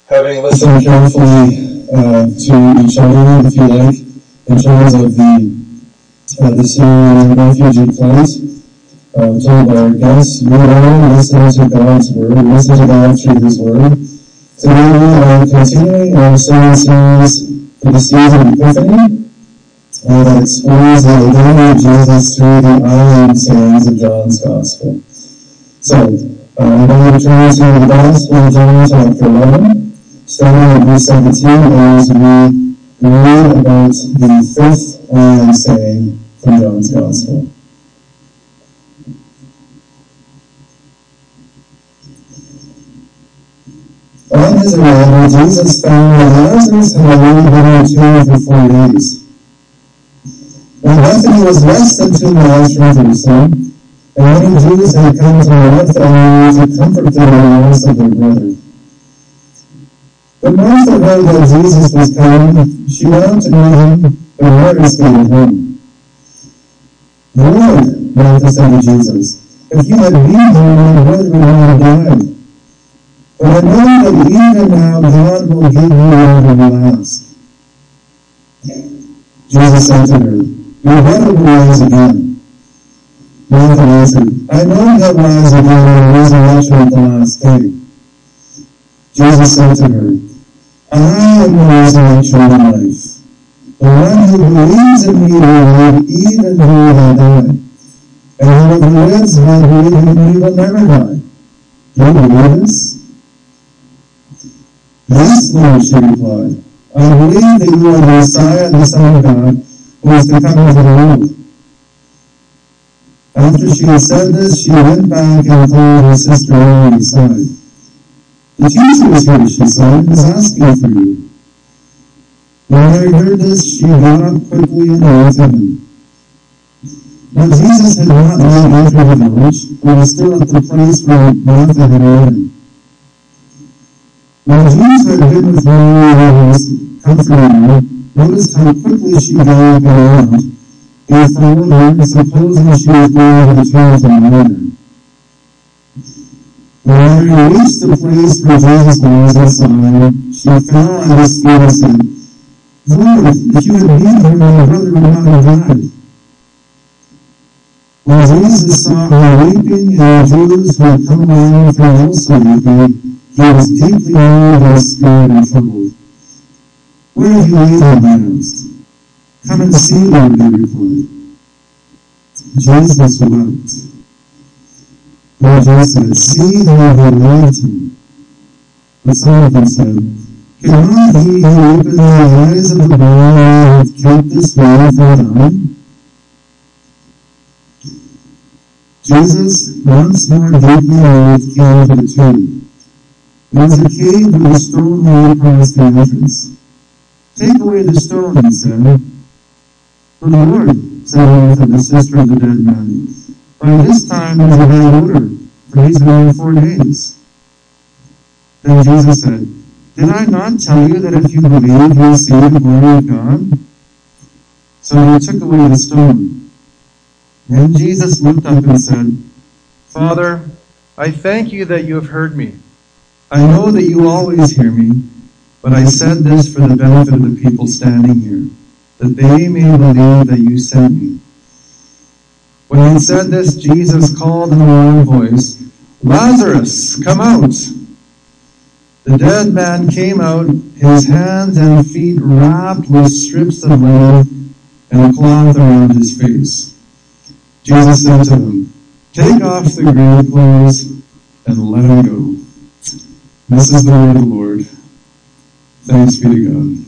having listened carefully to each other, if you like, in terms of the Syrian refugee plight, told our guests, we are listening to God's Word, listen to God through His Word. Today we are continuing our sermon series for the season of Epiphany, that explores the identity of Jesus through the I am sayings of John's Gospel. So, I'm going to turn to the Gospel of John chapter 11, starting at verse 17, as we read about the fifth I am saying from John's Gospel. On his arrival, Jesus found that Lazarus had already been in the tomb for 4 days. Now Bethany was less than 2 miles from Jerusalem, and many Jews had come to Martha to comfort them in the loss of their brother. When Martha heard that Jesus was coming, she went to meet him, but Martha stayed at home. Lord, Martha said to Jesus, if you had been here, my brother would not have died. But I know that even now God will give you whatever you ask. Jesus said to her, your brother will rise again. Martha answered, I know he'll rise again in the resurrection at the last day. Jesus said to her, I am the resurrection and life. The one who believes in me will live even though he die. And whoever lives and believes in me will never die. Do you believe this? Yes, Lord, she replied. I believe that you are the Messiah, the Son of God, who is to come into the world. After she had said this, she went back and told her sister Mary beside. The teacher is here, she said, is asking for you. When Mary heard this, she got up quickly and went to him. Now Jesus had not yet entered the village, but was still at the place where Martha had met him. When Jesus had been with Mary and was comforting her, noticed how quickly she galloped around. He followed her, supposing she was going to the tomb to meet her. When Mary reached the place where Jesus was inside, she fell at his feet and said, Lord, if you had been here, my brother would not have died. When Jesus saw her weeping and the Jews who had come along with her also weeping, he was deeply moved in spirit and troubled. Where have you laid him? He asked. Come and see, Lord, they replied. Jesus wept. Then Jesus said, see how they laid him. But some of them said, cannot he who opened the eyes of the blind have kept this man from dying? Jesus, once more deeply moved, came to the tomb. There was a cave with a stone laid across the entrance. Take away the stone, he said. But Lord, said Martha, the sister of the dead man, by this time there is a bad odor, for he's been 4 days. Then Jesus said, did I not tell you that if you believe, you will see the glory of God? So he took away the stone. Then Jesus looked up and said, Father, I thank you that you have heard me. I know that you always hear me, but I said this for the benefit of the people standing here, that they may believe that you sent me. When he had said this, Jesus called in a loud voice, Lazarus, come out! The dead man came out, his hands and feet wrapped with strips of linen and a cloth around his face. Jesus said to them, take off the grave clothes and let him go. This is the word of the Lord. Thanks be to God.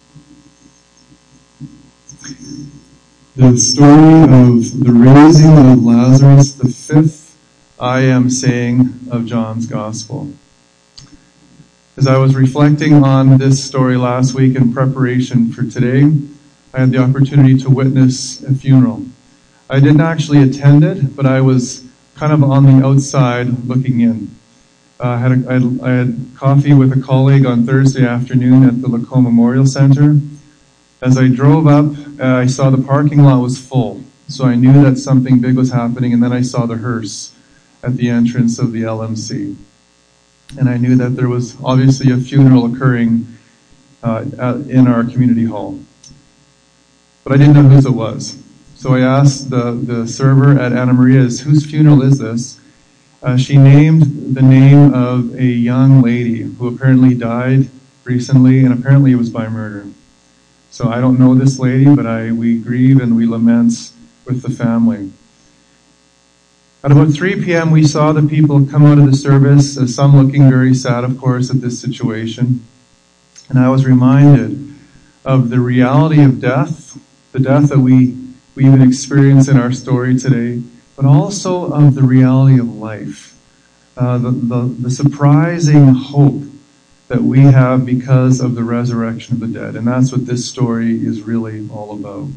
The story of the raising of Lazarus, the fifth I am saying of John's Gospel. As I was reflecting on this story last week in preparation for today, I had the opportunity to witness a funeral. I didn't actually attend it, but I was kind of on the outside looking in. I had coffee with a colleague on Thursday afternoon at the Lacombe Memorial Center. As I drove up, I saw the parking lot was full, so I knew that something big was happening, and then I saw the hearse at the entrance of the LMC. And I knew that there was obviously a funeral occurring in our community hall. But I didn't know whose it was. So I asked the server at Anna Maria's, whose funeral is this? She named the name of a young lady who apparently died recently, and apparently it was by murder. So I don't know this lady, but we grieve and we lament with the family. At about 3 p.m., we saw the people come out of the service, some looking very sad, of course, at this situation. And I was reminded of the reality of death, the death that we even experience in our story today, but also of the reality of life, the surprising hope that we have because of the resurrection of the dead. And that's what this story is really all about.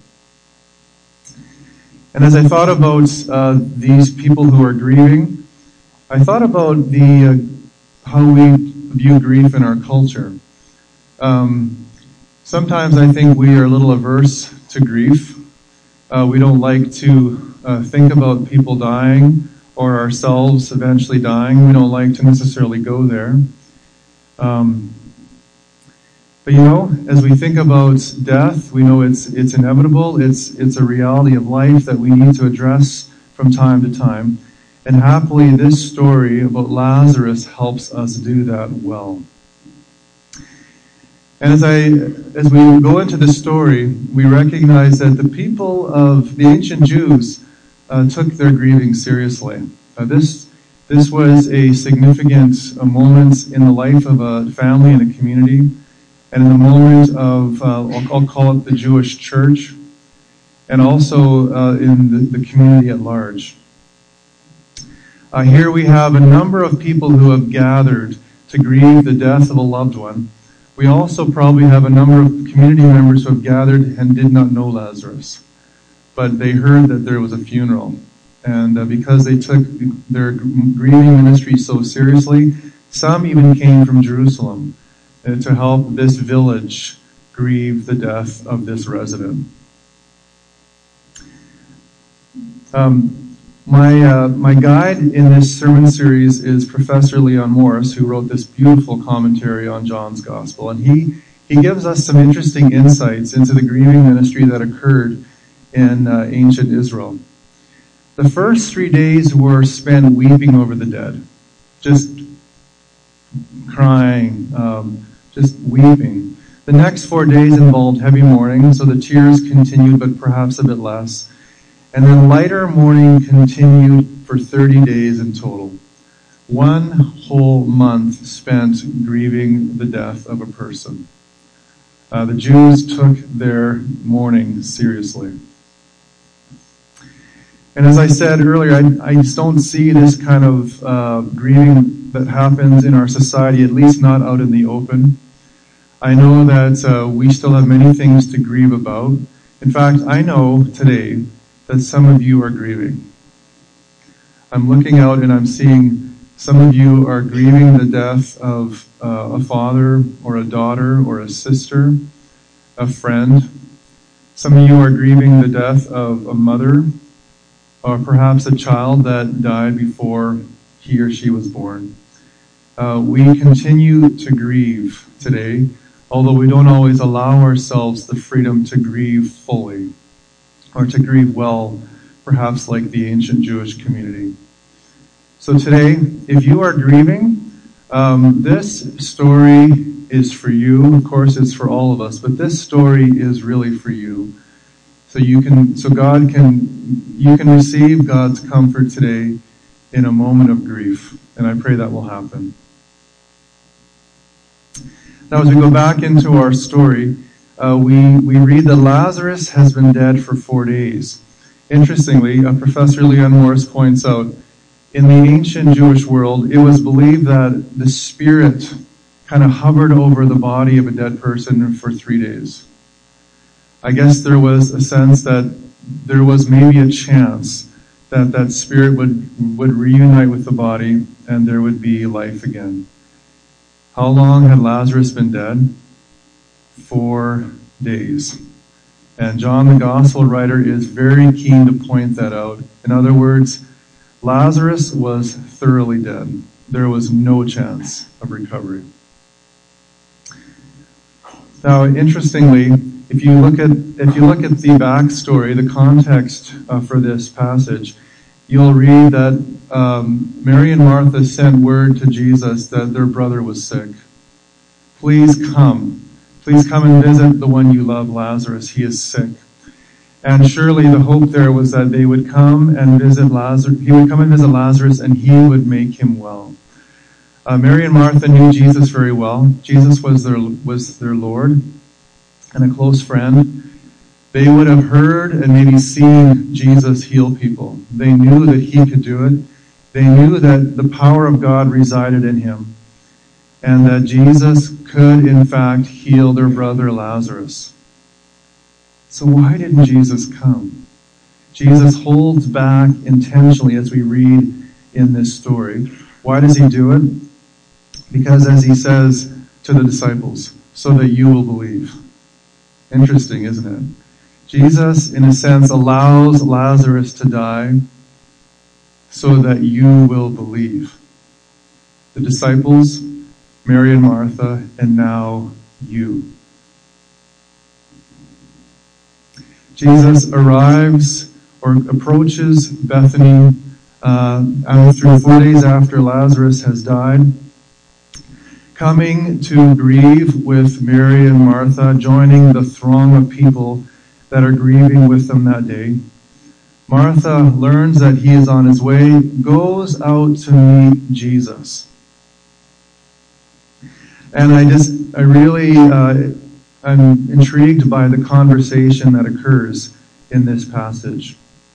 And as I thought about these people who are grieving, I thought about how we view grief in our culture. Sometimes I think we are a little averse to grief. We don't like to think about people dying or ourselves eventually dying. We don't like to necessarily go there. But as we think about death, we know it's inevitable. It's a reality of life that we need to address from time to time. And happily, this story about Lazarus helps us do that well. And as we go into the story, we recognize that the people of the ancient Jews took their grieving seriously. This was a significant moment in the life of a family and a community, and in the moment of, I'll call it the Jewish church, and also in the community at large. Here we have a number of people who have gathered to grieve the death of a loved one. We also probably have a number of community members who have gathered and did not know Lazarus, but they heard that there was a funeral. And because they took their grieving ministry so seriously, some even came from Jerusalem to help this village grieve the death of this resident. My guide in this sermon series is Professor Leon Morris, who wrote this beautiful commentary on John's Gospel. And he gives us some interesting insights into the grieving ministry that occurred in ancient Israel. The first 3 days were spent weeping over the dead, just crying, just weeping. The next 4 days involved heavy mourning, so the tears continued, but perhaps a bit less. And then lighter mourning continued for 30 days in total. 1 whole month spent grieving the death of a person. The Jews took their mourning seriously. And as I said earlier, I just don't see this kind of grieving that happens in our society, at least not out in the open. I know that we still have many things to grieve about. In fact, I know today that some of you are grieving. I'm looking out and I'm seeing some of you are grieving the death of a father or a daughter or a sister, a friend. Some of you are grieving the death of a mother or perhaps a child that died before he or she was born. We continue to grieve today, although we don't always allow ourselves the freedom to grieve fully, or to grieve well, perhaps like the ancient Jewish community. So today, if you are grieving, this story is for you. Of course, it's for all of us, but this story is really for you. You can receive God's comfort today in a moment of grief, and I pray that will happen. Now, as we go back into our story, we read that Lazarus has been dead for 4 days. Interestingly, Professor Leon Morris points out, in the ancient Jewish world, it was believed that the spirit kind of hovered over the body of a dead person for 3 days. I guess there was a sense that there was maybe a chance that that spirit would reunite with the body and there would be life again. How long had Lazarus been dead? 4 days. And John, the gospel writer, is very keen to point that out. In other words, Lazarus was thoroughly dead. there was no chance of recovery. Now, interestingly, if you look at the backstory, the context for this passage, you'll read that Mary and Martha sent word to Jesus that their brother was sick. Please come and visit the one you love, Lazarus. He is sick. And surely the hope there was that they would come and visit Lazarus. He would come and visit Lazarus, and he would make him well. Mary and Martha knew Jesus very well. Jesus was their Lord and a close friend. They would have heard and maybe seen Jesus heal people. They knew that he could do it. They knew that the power of God resided in him, and that Jesus could, in fact, heal their brother Lazarus. So why didn't Jesus come? Jesus holds back intentionally as we read in this story. Why does he do it? Because as he says to the disciples, so that you will believe. Interesting, isn't it? Jesus, in a sense, allows Lazarus to die so that you will believe. The disciples, Mary and Martha, and now you. Jesus arrives or approaches Bethany through 4 days after Lazarus has died, coming to grieve with Mary and Martha, joining the throng of people that are grieving with them that day. Martha learns that he is on his way, goes out to meet Jesus. And I'm intrigued by the conversation that occurs in this passage.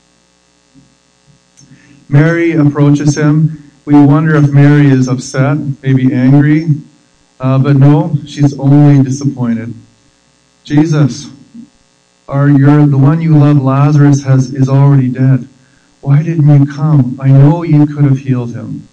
Mary approaches him. We wonder if Mary is upset, maybe angry, but no, she's only disappointed. Jesus, the one you love, Lazarus, is already dead. Why didn't you come? I know you could have healed him.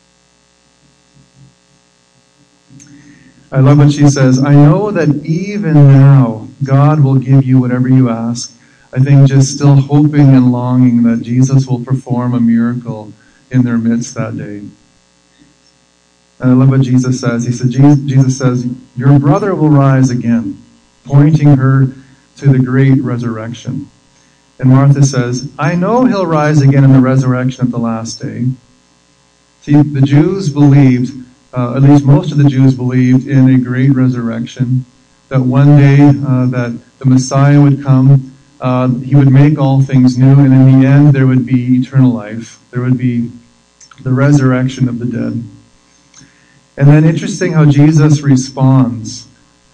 I love what she says. I know that even now, God will give you whatever you ask. I think just still hoping and longing that Jesus will perform a miracle in their midst that day. And I love what Jesus says. Jesus says, your brother will rise again, pointing her to the great resurrection. And Martha says, I know he'll rise again in the resurrection at the last day. See, the Jews believed, at least most of the Jews believed in a great resurrection, that one day that the Messiah would come, he would make all things new, and in the end there would be eternal life. There would be the resurrection of the dead. And then interesting how Jesus responds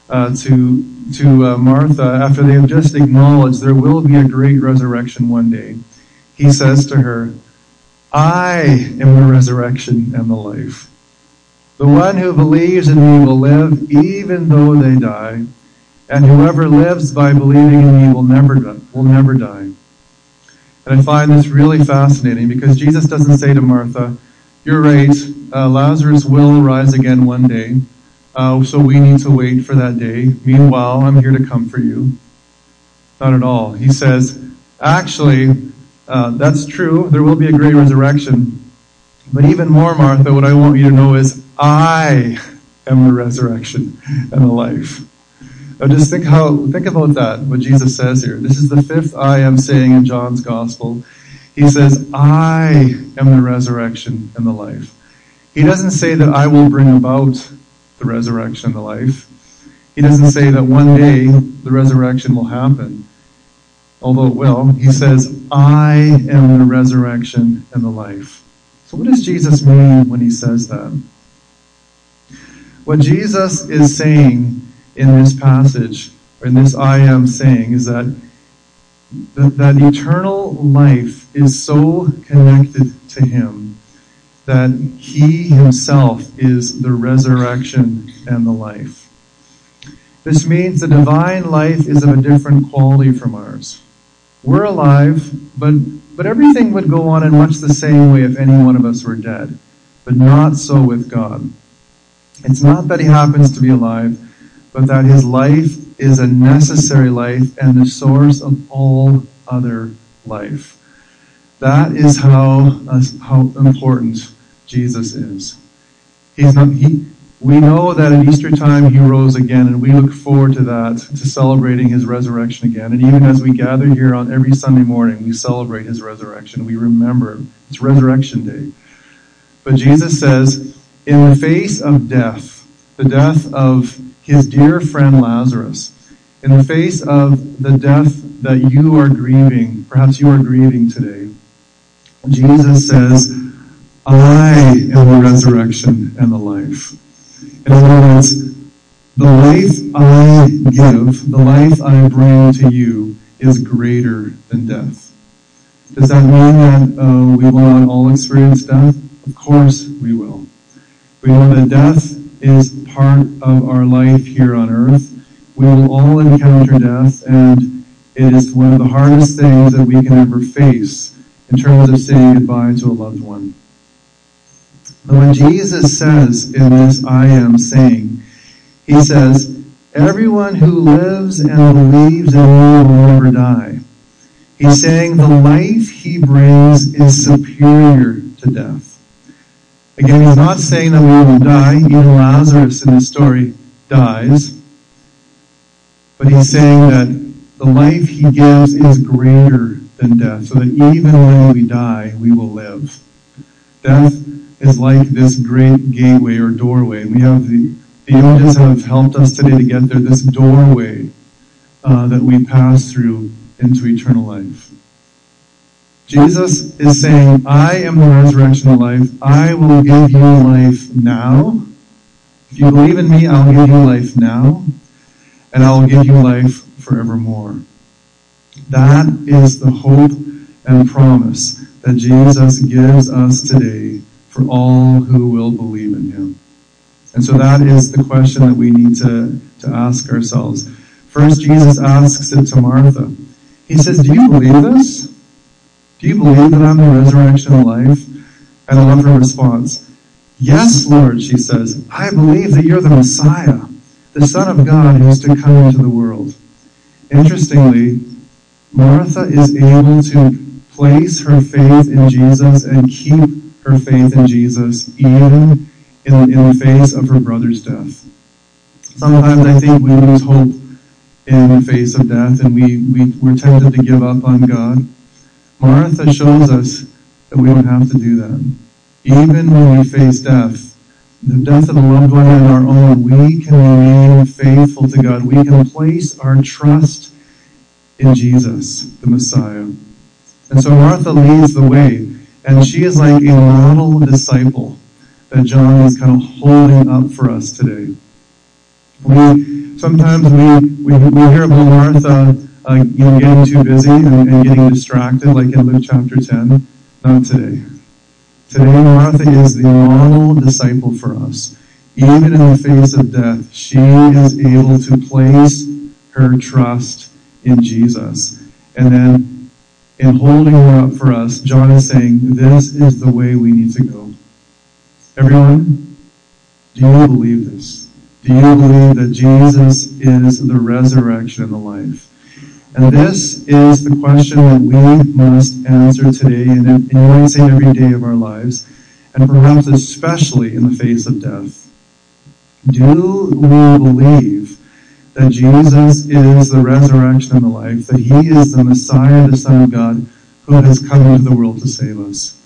to Martha after they have just acknowledged there will be a great resurrection one day. He says to her, I am the resurrection and the life. The one who believes in me will live even though they die, and whoever lives by believing in me will never die. And I find this really fascinating because Jesus doesn't say to Martha, you're right, Lazarus will rise again one day, so we need to wait for that day. Meanwhile, I'm here to comfort you. Not at all. He says, actually, that's true. There will be a great resurrection. But even more, Martha, what I want you to know is I am the resurrection and the life. Now just think about that, what Jesus says here. This is the fifth I am saying in John's Gospel. He says, I am the resurrection and the life. He doesn't say that I will bring about the resurrection and the life. He doesn't say that one day the resurrection will happen, although it will. He says, I am the resurrection and the life. So what does Jesus mean when he says that? What Jesus is saying in this passage, or in this I am saying, is that eternal life is so connected to him that he himself is the resurrection and the life. This means the divine life is of a different quality from ours. We're alive, but everything would go on in much the same way if any one of us were dead, but not so with God. It's not that he happens to be alive, but that his life is a necessary life and the source of all other life. That is how important Jesus is. We know that at Easter time he rose again, and we look forward to that, to celebrating his resurrection again. And even as we gather here on every Sunday morning, we celebrate his resurrection. We remember it's Resurrection Day. But Jesus says, in the face of death, the death of his dear friend Lazarus, in the face of the death that you are grieving, perhaps you are grieving today, Jesus says, I am the resurrection and the life. In other words, the life I give, the life I bring to you is greater than death. Does that mean that we will not all experience death? Of course we will. We know that death is part of our life here on earth. We will all encounter death, and it is one of the hardest things that we can ever face in terms of saying goodbye to a loved one. But when Jesus says in this I am saying, he says, everyone who lives and believes in me will never die. He's saying the life he brings is superior to death. Again, he's not saying that we will die. Even Lazarus in the story dies. But he's saying that the life he gives is greater than death, so that even when we die, we will live. Death is like this great gateway or doorway. We have the images have helped us today to get there, this doorway that we pass through into eternal life. Jesus is saying, I am the resurrection of life. I will give you life now. If you believe in me, I'll give you life now, and I will give you life forevermore. That is the hope and promise that Jesus gives us today for all who will believe in him. And so that is the question that we need to ask ourselves. First, Jesus asks it to Martha. He says, do you believe this? Do you believe that I'm the resurrection and life? And I love her response. Yes, Lord, she says, I believe that you're the Messiah, the Son of God who is to come into the world. Interestingly, Martha is able to place her faith in Jesus and keep her faith in Jesus even in the face of her brother's death. Sometimes I think we lose hope in the face of death, and we're tempted to give up on God. Martha shows us that we don't have to do that. Even when we face death, the death of a loved one and our own, we can remain faithful to God. We can place our trust in Jesus, the Messiah. And so Martha leads the way, and she is like a model disciple that John is kind of holding up for us today. Sometimes we hear about Martha getting too busy and getting distracted, like in Luke chapter 10. Not today. Today, Martha is the model disciple for us. Even in the face of death, she is able to place her trust in Jesus. And then, in holding her up for us, John is saying, this is the way we need to go. Everyone, do you believe this? Do you believe that Jesus is the resurrection and the life? And this is the question that we must answer today, and you might say every day of our lives, and perhaps especially in the face of death. Do we believe that Jesus is the resurrection and the life, that he is the Messiah, the Son of God, who has come into the world to save us?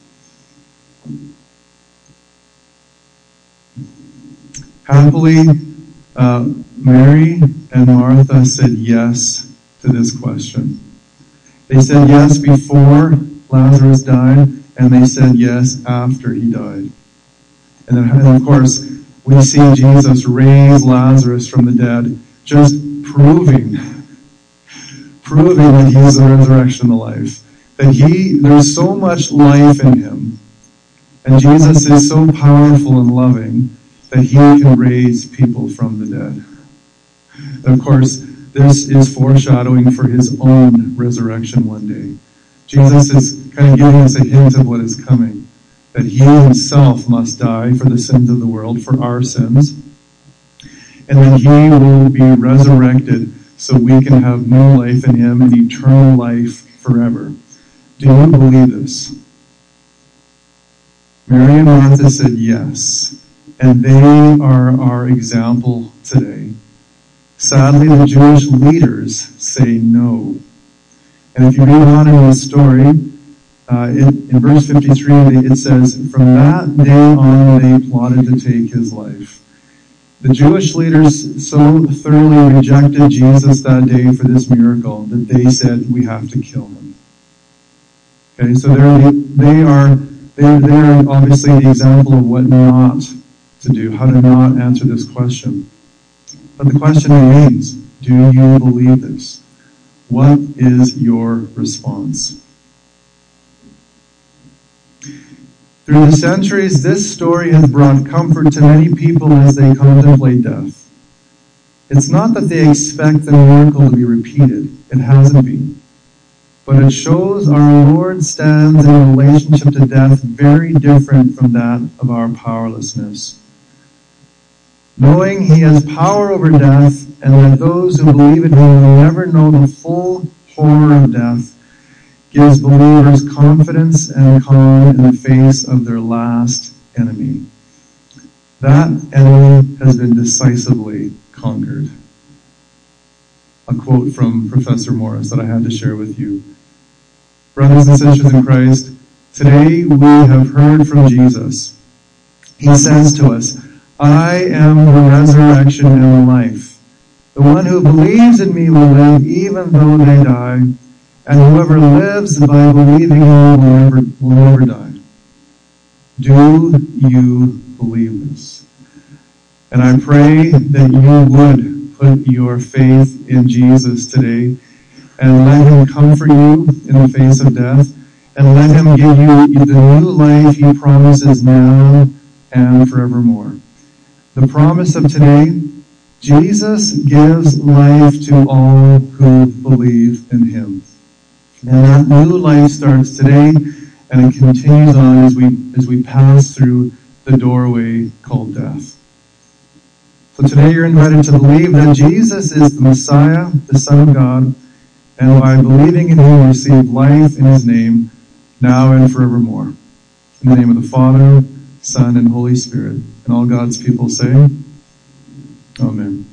Happily, Mary and Martha said yes to this question. They said yes before Lazarus died, and they said yes after he died. And then, of course, we see Jesus raise Lazarus from the dead, just proving that he is the resurrection and the life. That there's so much life in him, and Jesus is so powerful and loving that he can raise people from the dead. And of course, this is foreshadowing for his own resurrection one day. Jesus is kind of giving us a hint of what is coming. That he himself must die for the sins of the world, for our sins. And then he will be resurrected so we can have new life in him and eternal life forever. Do you believe this? Mary and Martha said yes. and they are our example today. Sadly, the Jewish leaders say no. And if you read on in the story, in verse 53, it says, "From that day on they plotted to take his life." The Jewish leaders so thoroughly rejected Jesus that day for this miracle that they said, "We have to kill him." Okay, so they are obviously the example of what not to do, how to not answer this question. But the question remains, do you believe this? What is your response? Through the centuries, this story has brought comfort to many people as they contemplate death. It's not that they expect the miracle to be repeated. It hasn't been. But it shows our Lord stands in relationship to death very different from that of our powerlessness. Knowing he has power over death and that those who believe in him will never know the full horror of death gives believers confidence and calm in the face of their last enemy. That enemy has been decisively conquered. A quote from Professor Morris that I had to share with you. Brothers and sisters in Christ, today we have heard from Jesus. He says to us, "I am the resurrection and the life. The one who believes in me will live even though they die, and whoever lives by believing in me will never die." Do you believe this? And I pray that you would put your faith in Jesus today and let him comfort you in the face of death, and let him give you the new life he promises now and forevermore. The promise of today, Jesus gives life to all who believe in him. And that new life starts today, and it continues on as we pass through the doorway called death. So today you're invited to believe that Jesus is the Messiah, the Son of God, and by believing in him receive life in his name, now and forevermore. In the name of the Father, Son, and Holy Spirit. And all God's people say, Amen.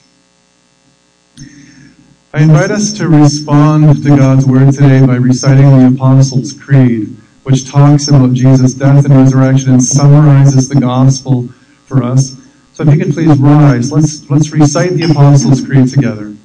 I invite us to respond to God's word today by reciting the Apostles' Creed, which talks about Jesus' death and resurrection and summarizes the gospel for us. So if you could please rise, let's recite the Apostles' Creed together.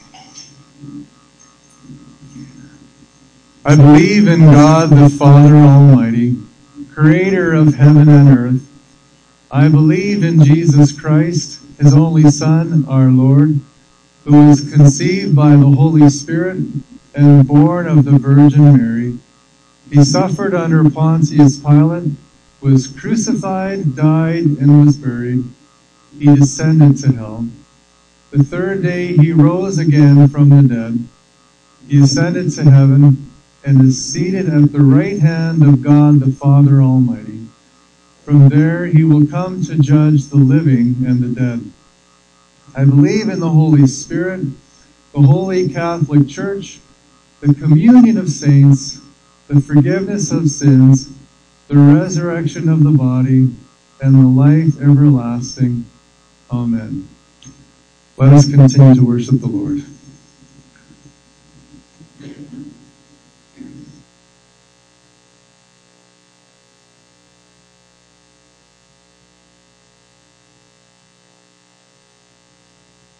I believe in God the Father Almighty, creator of heaven and earth. I believe in Jesus Christ, his only Son, our Lord, who was conceived by the Holy Spirit and born of the Virgin Mary. He suffered under Pontius Pilate, was crucified, died, and was buried. He descended to hell. The third day he rose again from the dead. He ascended to heaven and is seated at the right hand of God the Father Almighty. From there he will come to judge the living and the dead. I believe in the Holy Spirit, the Holy Catholic Church, the communion of saints, the forgiveness of sins, the resurrection of the body, and the life everlasting. Amen. Let us continue to worship the Lord.